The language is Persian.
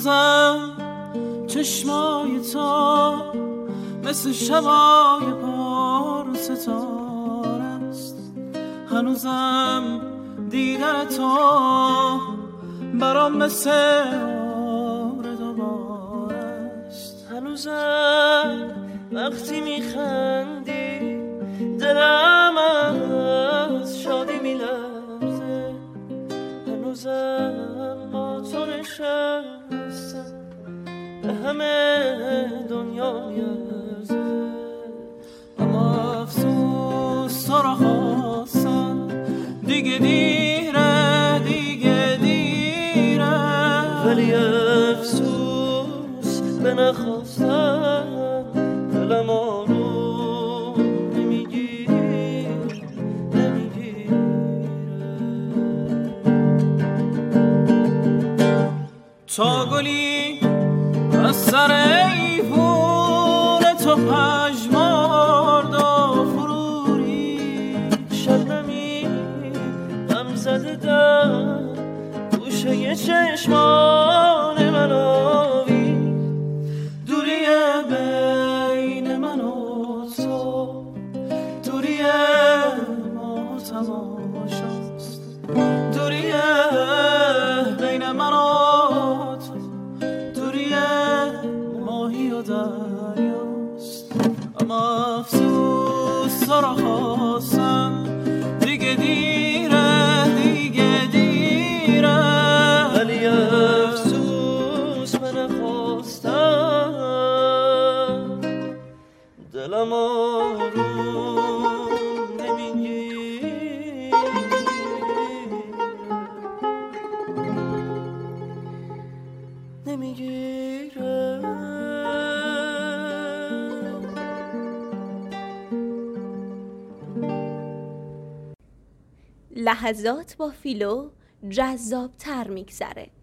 هنوزم چشمای تو مثل شبای بار ستاره است، هنوزم دیدن تو برام مثل آره دوباره است. هنوزم وقتی میخندی دلم از شادی میلرزه، هنوزم با تو نشستم به همه دنیا میارزه. اما افسوس تو را خواستم، دیگه دیره دیگه دیره، ولی افسوس به نخواستم دلم آروم نمیگیره. تا گلی از سر ایوون تو پژمرد و فروری، شبنمی غم زده در گوشه چشمان من آوی. دوریه بین من و تو، دوریه ما تماشاست، دوریه بین من و دریاست. اما افسوس تو را خواستم، دیگه دیره دیگه دیره، ولی افسوس من خواستم دلم آروم نمیگیره. لحظات با فیلو جذاب‌تر میگذره.